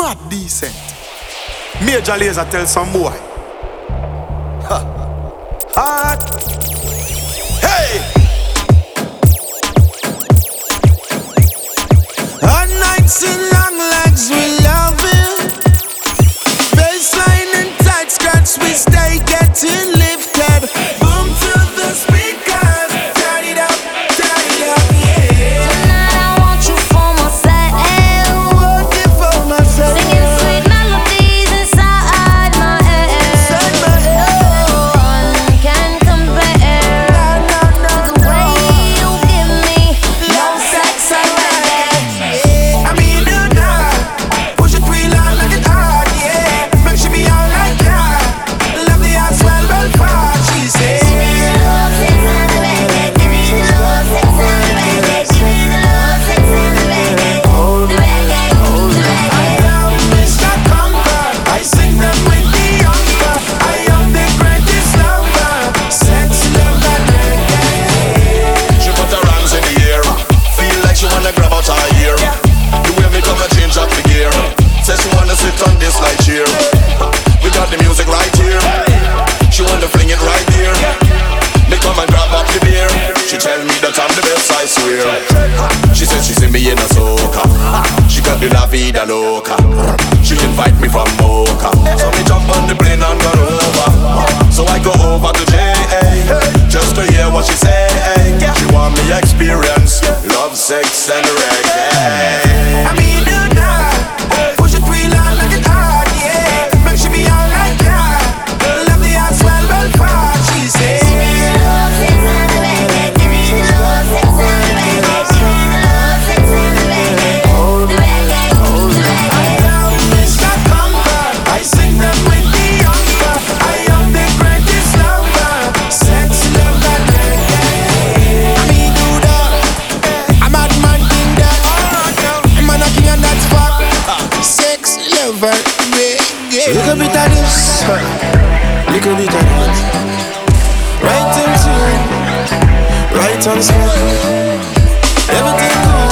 mad decent. Major Lazer tell some boy. Hard. Hey! Our nights in long legs we love it. Baseline and tight skirts we stay getting lifted. Boom to the speakers. Turn it up, yeah. Tonight I want you for myself. Want it for myself. Singing sweet melodies inside my head. Inside my head. No one can compare to the way you give me your sex and reggae. I mean, do that. Push it real hard, make it hard, yeah. Make she be all like that. Love the ass well far, she said. Give me the love, sex and the reggae. Give me the love, sex and the reggae. Give me the love, sex and the reggae. The reggae, the I reggae. am Mr. Conquer. I sing them with the younger. I am the greatest lover. Sex, love, and reggae. She put her hands in the air, feel like she wanna grab out her ear. The way me come and change up the gear. Says she wanna sit on this like chair. We got the music right here. She wanna fling it right here. Me come and grab up the beer. She tell me that I'm the best, I swear. She said she see me in a soca. She got the La Vida Loca. She invite me from Boca. So me jump on the plane and go over. So I go over to J.A. just to hear what she say. She want me experience love, sex and reggae. I mean, do that. Push it real hard, make it hard, yeah. Make she be all like that. Love the ass well far, she said. Give me the love, sex and the reggae. Give me the love, sex and the reggae. Give me the love, sex and the reggae. The reggae, the I reggae. am Mr. Conquer. I sing them with the younger. I am the greatest lover. Sex, love, and reggae. I mean, do that. I'm a man king that. I'm a king and that's fuck. Sex, love, and reggae. Little bit of this, little bit of that. Right on tune, right on spot. Everything good.